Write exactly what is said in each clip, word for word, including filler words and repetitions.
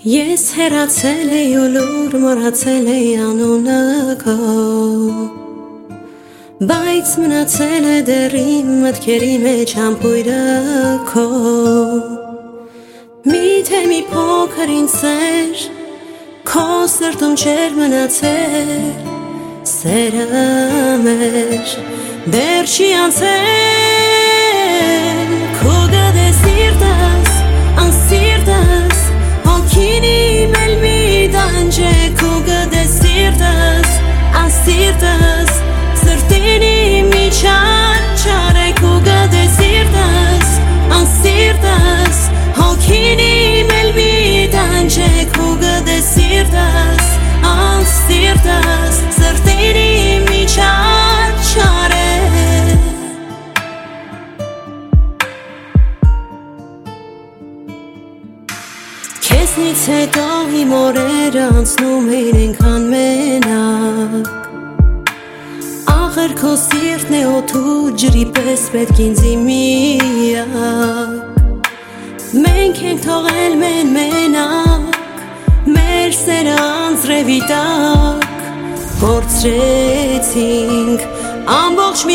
Ես հեռացել էի ու լուր մոռացել էի անունը քո, բայց մնացել է դեռ իմ մտքերի մեջ համբույրը քո։ Միթե մի փոքր ինձ սեր քո սրտում չէր մնացել, սերը մեր դեռ չի անցել, քո գդե սիրտս, անսիրտս հոգին իմ էլ մի դանջ է, քո գդե սիրտս, անսիրտս սրտին իմ մի չար է, քո գդե սիրտս, անսիրտս հոգին իմ էլ մի դանջ է, քո գդե սիրտս, անսիրտս սրտին իմ մի չար է։ Քեզնից հետո իմ օրերը անցնում էին այնքան մենակ, ախր քո սիրտն է օդու ջրի պես պետք ինձ միակ։ Մենք ենք թողել մեն մենակ, մեր սերը անձրևի տակ, կորցրեցինք ամբողջ մի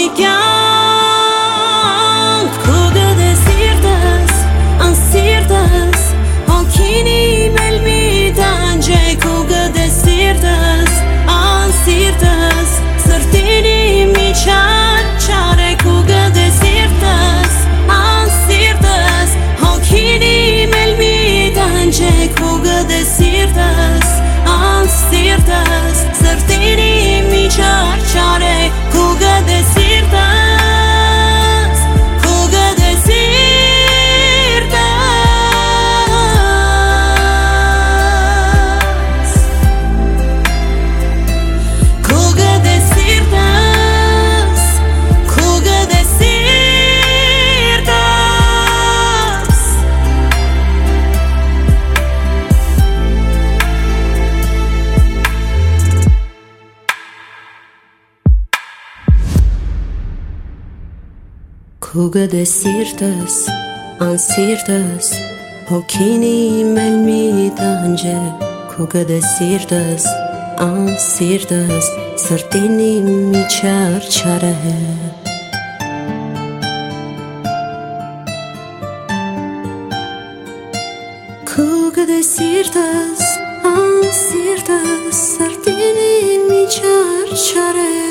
կյանք, քո գդե սիրտս, անսիրտս հոգին իմ էլ մի դանջ է, քո գդե սիրտս, անսիրտս սրտին իմ մի չար է, քո գդե սիրտս, անսիրտս հոգին իմ էլ մի դանջ է, քո գդե սիրտս, անսիրտս սրտին իմ մի չար է, քո գդե սիրտս, քո գդե սիրտս, քո գդե սիրտս, քո գդե սիրտս։ Քո գդե սիրտս, անսիրտս հոգին իմ էլ մի տանջ է, քո գդե սիրտս, անսիրտս սրտին իմ մի չար է։ Քո գդե սիրտս, անսիրտս սրտին իմ մի չար է։